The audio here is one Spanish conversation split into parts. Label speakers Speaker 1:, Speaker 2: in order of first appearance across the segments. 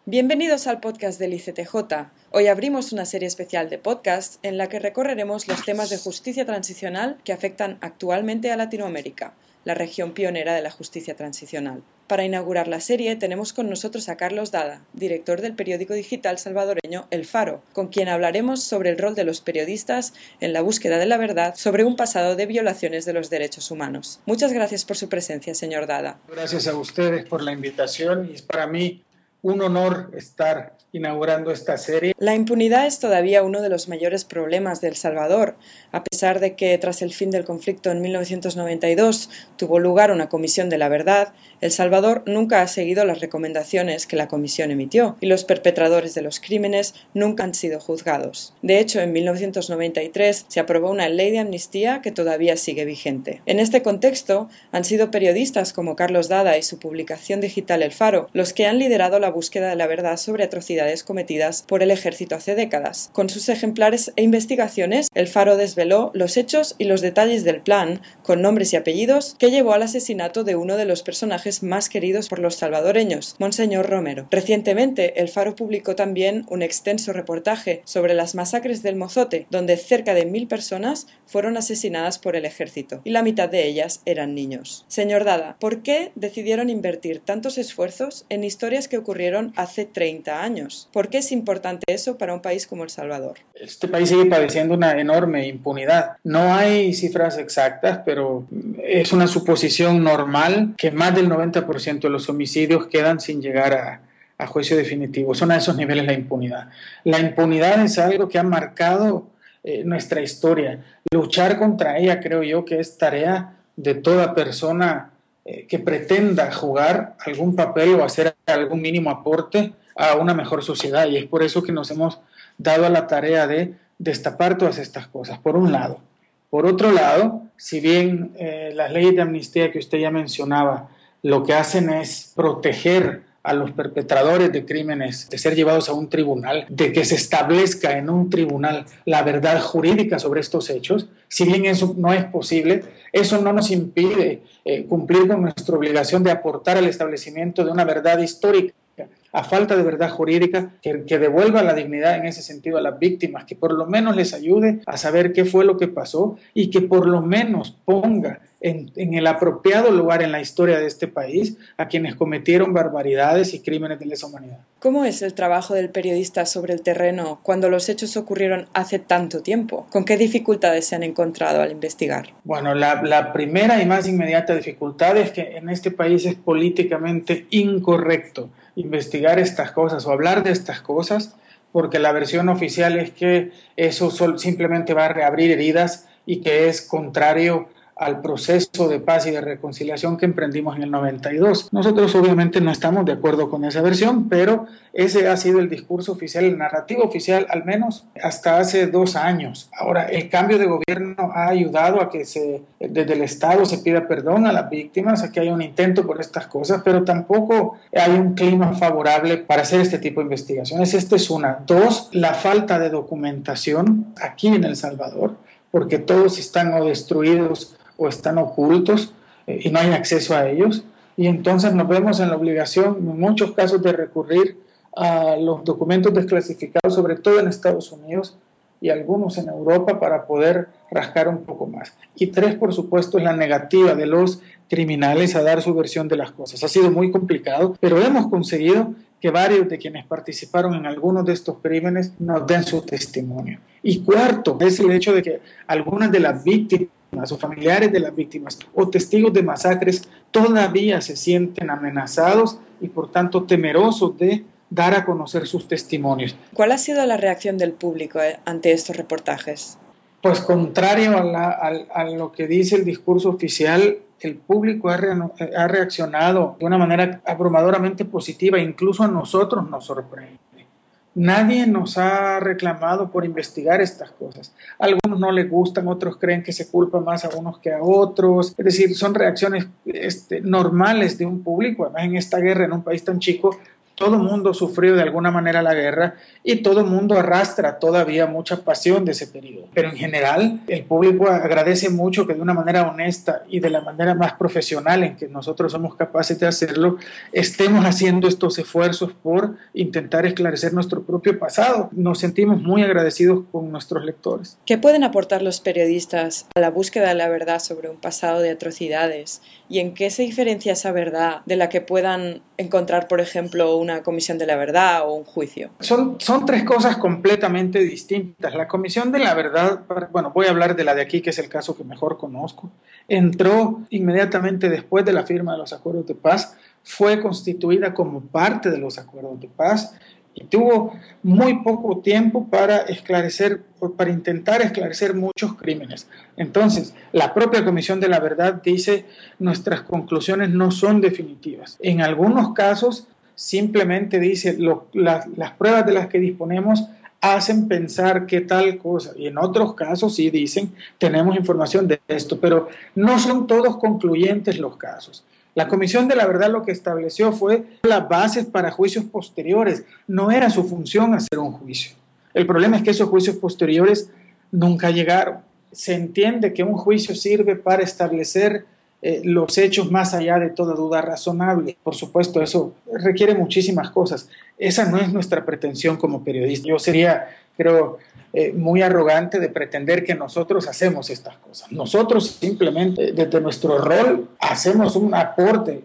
Speaker 1: Bienvenidos al podcast del ICTJ. Hoy abrimos una serie especial de podcasts en la que recorreremos los temas de justicia transicional que afectan actualmente a Latinoamérica, la región pionera de la justicia transicional. Para inaugurar la serie tenemos con nosotros a Carlos Dada, director del periódico digital salvadoreño El Faro, con quien hablaremos sobre el rol de los periodistas en la búsqueda de la verdad sobre un pasado de violaciones de los derechos humanos. Muchas gracias por su presencia, señor Dada.
Speaker 2: Gracias a ustedes por la invitación y es para mí un honor estar inaugurando esta serie.
Speaker 1: La impunidad es todavía uno de los mayores problemas de El Salvador, a pesar de que tras el fin del conflicto en 1992 tuvo lugar una comisión de la verdad. El Salvador nunca ha seguido las recomendaciones que la comisión emitió y los perpetradores de los crímenes nunca han sido juzgados. De hecho, en 1993 se aprobó una ley de amnistía que todavía sigue vigente. En este contexto, han sido periodistas como Carlos Dada y su publicación digital El Faro los que han liderado la búsqueda de la verdad sobre atrocidades cometidas por el ejército hace décadas. Con sus ejemplares e investigaciones, El Faro desveló los hechos y los detalles del plan, con nombres y apellidos, que llevó al asesinato de uno de los personajes más queridos por los salvadoreños, Monseñor Romero. Recientemente, El Faro publicó también un extenso reportaje sobre las masacres del Mozote, donde cerca de 1000 personas fueron asesinadas por el ejército, y la mitad de ellas eran niños. Señor Dada, ¿por qué decidieron invertir tantos esfuerzos en historias que ocurrieron hace 30 años? ¿Por qué es importante eso para un país como El Salvador?
Speaker 2: Este país sigue padeciendo una enorme impunidad. No hay cifras exactas, pero es una suposición normal que más del 90% de los homicidios quedan sin llegar a juicio definitivo. Son a esos niveles la impunidad. La impunidad es algo que ha marcado nuestra historia. Luchar contra ella creo yo que es tarea de toda persona que pretenda jugar algún papel o hacer algún mínimo aporte a una mejor sociedad, y es por eso que nos hemos dado a la tarea de destapar todas estas cosas, por un lado. Por otro lado, si bien las leyes de amnistía que usted ya mencionaba lo que hacen es proteger a los perpetradores de crímenes de ser llevados a un tribunal, de que se establezca en un tribunal la verdad jurídica sobre estos hechos, si bien eso no es posible, eso no nos impide cumplir con nuestra obligación de aportar al establecimiento de una verdad histórica, a falta de verdad jurídica, que devuelva la dignidad en ese sentido a las víctimas, que por lo menos les ayude a saber qué fue lo que pasó y que por lo menos ponga en el apropiado lugar en la historia de este país a quienes cometieron barbaridades y crímenes de lesa humanidad.
Speaker 1: ¿Cómo es el trabajo del periodista sobre el terreno cuando los hechos ocurrieron hace tanto tiempo? ¿Con qué dificultades se han encontrado al investigar?
Speaker 2: Bueno, la primera y más inmediata dificultad es que en este país es políticamente incorrecto investigar estas cosas o hablar de estas cosas, porque la versión oficial es que eso simplemente va a reabrir heridas y que es contrario al proceso de paz y de reconciliación que emprendimos en el 92. Nosotros obviamente no estamos de acuerdo con esa versión, pero ese ha sido el discurso oficial, el narrativo oficial, al menos hasta hace 2 años. Ahora, el cambio de gobierno ha ayudado a que desde el Estado se pida perdón a las víctimas, a que haya un intento por estas cosas, pero tampoco hay un clima favorable para hacer este tipo de investigaciones. Esta es una. 2, la falta de documentación aquí en El Salvador, porque todos están o destruidos o están ocultos y no hay acceso a ellos, y entonces nos vemos en la obligación en muchos casos de recurrir a los documentos desclasificados, sobre todo en Estados Unidos y algunos en Europa, para poder rascar un poco más. Y 3, por supuesto, es la negativa de los criminales a dar su versión de las cosas. Ha sido muy complicado, pero hemos conseguido que varios de quienes participaron en algunos de estos crímenes nos den su testimonio. Y 4, es el hecho de que algunas de las víctimas o familiares de las víctimas o testigos de masacres todavía se sienten amenazados y por tanto temerosos de dar a conocer sus testimonios.
Speaker 1: ¿Cuál ha sido la reacción del público ante estos reportajes?
Speaker 2: Pues contrario a lo que dice el discurso oficial, el público ha reaccionado de una manera abrumadoramente positiva, incluso a nosotros nos sorprende. Nadie nos ha reclamado por investigar estas cosas. A algunos no les gustan, otros creen que se culpa más a unos que a otros. Es decir, son reacciones normales de un público. Además, en esta guerra, en un país tan chico, Todo mundo sufrió de alguna manera la guerra y todo mundo arrastra todavía mucha pasión de ese periodo. Pero en general, el público agradece mucho que de una manera honesta y de la manera más profesional en que nosotros somos capaces de hacerlo, estemos haciendo estos esfuerzos por intentar esclarecer nuestro propio pasado. Nos sentimos muy agradecidos con nuestros lectores.
Speaker 1: ¿Qué pueden aportar los periodistas a la búsqueda de la verdad sobre un pasado de atrocidades? ¿Y en qué se diferencia esa verdad de la que puedan encontrar, por ejemplo, una comisión de la verdad o un juicio?
Speaker 2: Son tres cosas completamente distintas. La comisión de la verdad, bueno, voy a hablar de la de aquí, que es el caso que mejor conozco, entró inmediatamente después de la firma de los acuerdos de paz, fue constituida como parte de los acuerdos de paz y tuvo muy poco tiempo para esclarecer, para intentar esclarecer muchos crímenes. Entonces, la propia Comisión de la Verdad dice, nuestras conclusiones no son definitivas. En algunos casos, simplemente dice, las pruebas de las que disponemos hacen pensar que tal cosa, y en otros casos sí dicen, tenemos información de esto, pero no son todos concluyentes los casos. La Comisión de la Verdad lo que estableció fue las bases para juicios posteriores. No era su función hacer un juicio. El problema es que esos juicios posteriores nunca llegaron. Se entiende que un juicio sirve para establecer los hechos más allá de toda duda razonable. Por supuesto, eso requiere muchísimas cosas. Esa no es nuestra pretensión como periodistas. Yo sería, creo, muy arrogante de pretender que nosotros hacemos estas cosas. Nosotros simplemente, desde nuestro rol, hacemos un aporte,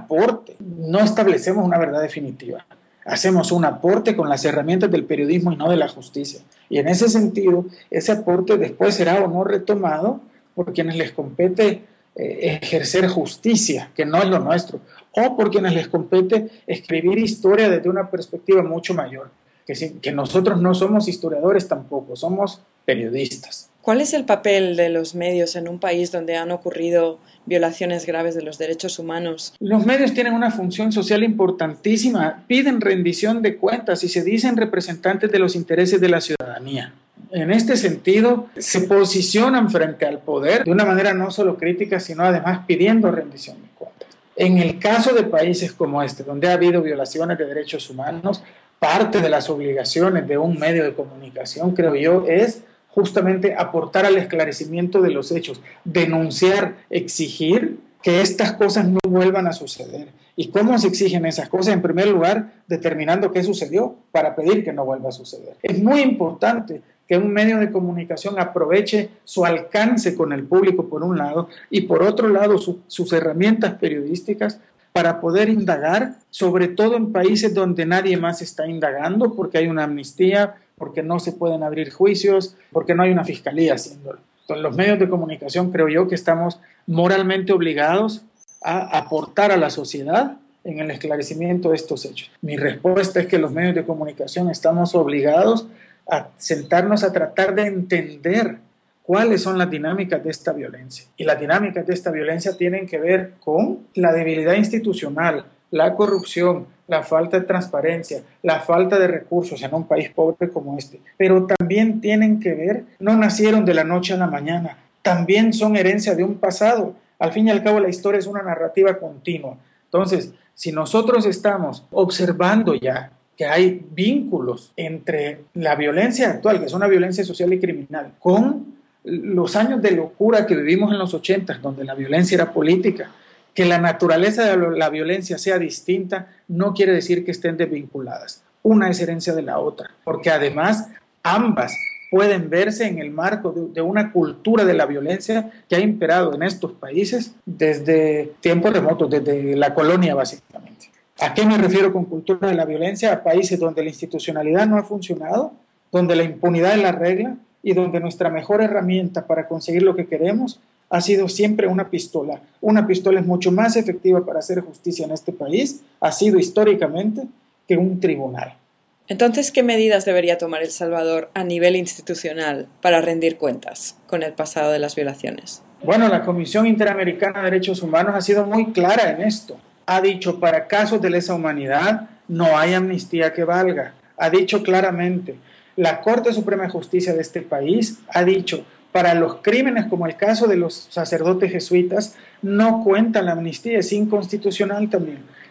Speaker 2: no establecemos una verdad definitiva. Hacemos un aporte con las herramientas del periodismo y no de la justicia. Y en ese sentido, ese aporte después será o no retomado por quienes les compete ejercer justicia, que no es lo nuestro, o por quienes les compete escribir historia desde una perspectiva mucho mayor. Que nosotros no somos historiadores tampoco, somos periodistas.
Speaker 1: ¿Cuál es el papel de los medios en un país donde han ocurrido violaciones graves de los derechos humanos?
Speaker 2: Los medios tienen una función social importantísima, piden rendición de cuentas y se dicen representantes de los intereses de la ciudadanía. En este sentido, se posicionan frente al poder de una manera no solo crítica, sino además pidiendo rendición de cuentas. En el caso de países como este, donde ha habido violaciones de derechos humanos, parte de las obligaciones de un medio de comunicación, creo yo, es justamente aportar al esclarecimiento de los hechos, denunciar, exigir que estas cosas no vuelvan a suceder. ¿Y cómo se exigen esas cosas? En primer lugar, determinando qué sucedió para pedir que no vuelva a suceder. Es muy importante que un medio de comunicación aproveche su alcance con el público por un lado y por otro lado sus herramientas periodísticas para poder indagar, sobre todo en países donde nadie más está indagando, porque hay una amnistía, porque no se pueden abrir juicios, porque no hay una fiscalía haciéndolo. Entonces, los medios de comunicación creo yo que estamos moralmente obligados a aportar a la sociedad en el esclarecimiento de estos hechos. Mi respuesta es que los medios de comunicación estamos obligados a sentarnos a tratar de entender cuáles son las dinámicas de esta violencia. Y las dinámicas de esta violencia tienen que ver con la debilidad institucional, la corrupción, la falta de transparencia, la falta de recursos en un país pobre como este. Pero también tienen que ver, no nacieron de la noche a la mañana, también son herencia de un pasado. Al fin y al cabo, la historia es una narrativa continua. Entonces, si nosotros estamos observando ya que hay vínculos entre la violencia actual, que es una violencia social y criminal, con los años de locura que vivimos en los 80, donde la violencia era política, que la naturaleza de la violencia sea distinta, no quiere decir que estén desvinculadas. Una es herencia de la otra, porque además ambas pueden verse en el marco de una cultura de la violencia que ha imperado en estos países desde tiempos remotos, desde la colonia básicamente. ¿A qué me refiero con cultura de la violencia? A países donde la institucionalidad no ha funcionado, donde la impunidad es la regla y donde nuestra mejor herramienta para conseguir lo que queremos ha sido siempre una pistola. Una pistola es mucho más efectiva para hacer justicia en este país, ha sido históricamente, que un tribunal.
Speaker 1: Entonces, ¿qué medidas debería tomar El Salvador a nivel institucional para rendir cuentas con el pasado de las violaciones?
Speaker 2: Bueno, la Comisión Interamericana de Derechos Humanos ha sido muy clara en esto. Ha dicho, para casos de lesa humanidad no hay amnistía que valga. Ha dicho claramente, la Corte Suprema de Justicia de este país ha dicho, para los crímenes como el caso de los sacerdotes jesuitas, no cuenta la amnistía, es inconstitucional también.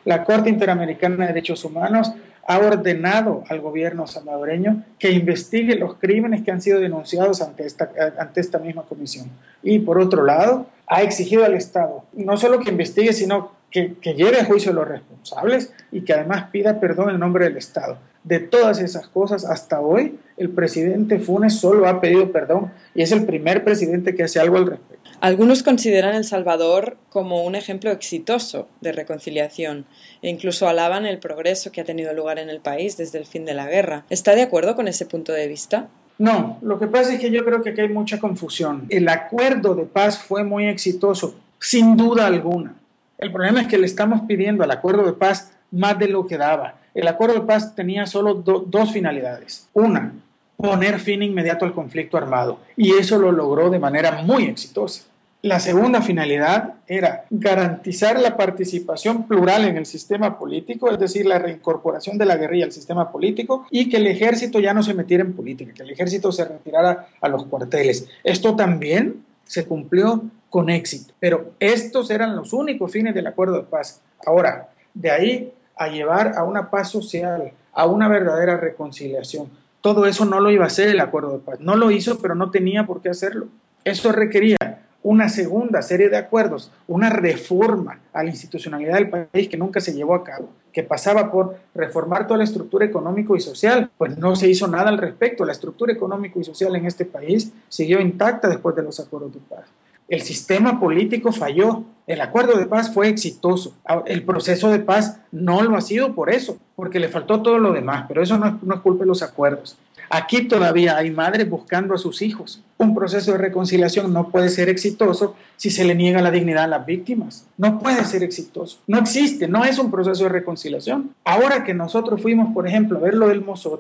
Speaker 2: La Corte Interamericana de Derechos Humanos ha ordenado al gobierno salvadoreño que investigue los crímenes que han sido denunciados ante esta misma comisión. Y por otro lado, ha exigido al Estado no solo que investigue, sino que lleve a juicio a los responsables y que además pida perdón en nombre del Estado. De todas esas cosas, hasta hoy, el presidente Funes solo ha pedido perdón y es el primer presidente que hace algo al respecto.
Speaker 1: Algunos consideran El Salvador como un ejemplo exitoso de reconciliación e incluso alaban el progreso que ha tenido lugar en el país desde el fin de la guerra. ¿Está de acuerdo con ese punto de vista?
Speaker 2: No, lo que pasa es que yo creo que aquí hay mucha confusión. El acuerdo de paz fue muy exitoso, sin duda alguna. El problema es que le estamos pidiendo al acuerdo de paz más de lo que daba. El acuerdo de paz tenía solo dos finalidades. Una, poner fin inmediato al conflicto armado, y eso lo logró de manera muy exitosa. La segunda finalidad era garantizar la participación plural en el sistema político, es decir, la reincorporación de la guerrilla al sistema político y que el ejército ya no se metiera en política, que el ejército se retirara a los cuarteles. Esto también se cumplió con éxito, pero estos eran los únicos fines del acuerdo de paz. Ahora, de ahí a llevar a una paz social, a una verdadera reconciliación, todo eso no lo iba a hacer el acuerdo de paz. No lo hizo, pero no tenía por qué hacerlo. Eso requería una segunda serie de acuerdos, una reforma a la institucionalidad del país que nunca se llevó a cabo, que pasaba por reformar toda la estructura económica y social. Pues no se hizo nada al respecto. La estructura económica y social en este país siguió intacta después de los acuerdos de paz. El sistema político falló. El acuerdo de paz fue exitoso. El proceso de paz no lo ha sido por eso, porque le faltó todo lo demás, pero eso no es culpa de los acuerdos. Aquí todavía hay madres buscando a sus hijos. Un proceso de reconciliación no puede ser exitoso si se le niega la dignidad a las víctimas. No puede ser exitoso. No existe, no es un proceso de reconciliación. Ahora que nosotros fuimos, por ejemplo, a ver lo del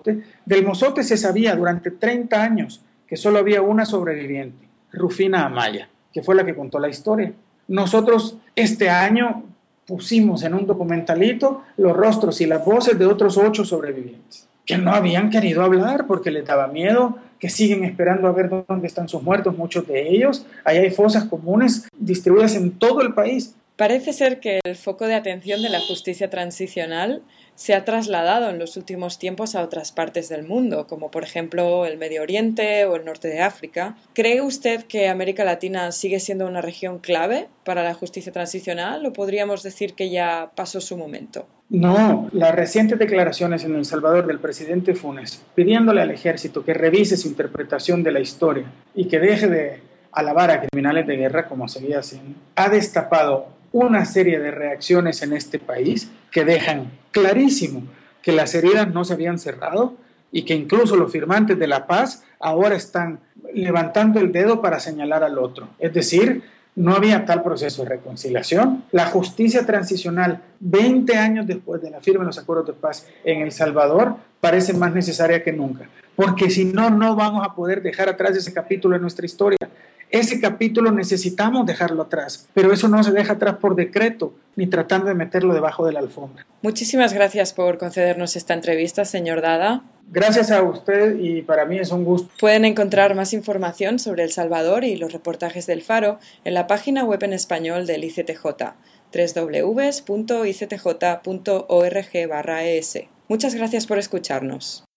Speaker 2: Mozote se sabía durante 30 años que solo había una sobreviviente, Rufina Amaya, que fue la que contó la historia. Nosotros este año pusimos en un documentalito los rostros y las voces de otros 8 sobrevivientes que no habían querido hablar porque les daba miedo, que siguen esperando a ver dónde están sus muertos, muchos de ellos. Ahí hay fosas comunes distribuidas en todo el país.
Speaker 1: Parece ser que el foco de atención de la justicia transicional se ha trasladado en los últimos tiempos a otras partes del mundo, como por ejemplo el Medio Oriente o el norte de África. ¿Cree usted que América Latina sigue siendo una región clave para la justicia transicional o podríamos decir que ya pasó su momento?
Speaker 2: No, las recientes declaraciones en El Salvador del presidente Funes pidiéndole al ejército que revise su interpretación de la historia y que deje de alabar a criminales de guerra como seguía haciendo, ha destapado una serie de reacciones en este país que dejan clarísimo que las heridas no se habían cerrado y que incluso los firmantes de la paz ahora están levantando el dedo para señalar al otro. Es decir, no había tal proceso de reconciliación. La justicia transicional, 20 años después de la firma de los acuerdos de paz en El Salvador, parece más necesaria que nunca, porque si no, no vamos a poder dejar atrás ese capítulo de nuestra historia. Ese capítulo necesitamos dejarlo atrás, pero eso no se deja atrás por decreto, ni tratando de meterlo debajo de la alfombra.
Speaker 1: Muchísimas gracias por concedernos esta entrevista, señor Dada.
Speaker 2: Gracias a usted y para mí es un gusto.
Speaker 1: Pueden encontrar más información sobre El Salvador y los reportajes del Faro en la página web en español del ICTJ, www.ictj.org/es. Muchas gracias por escucharnos.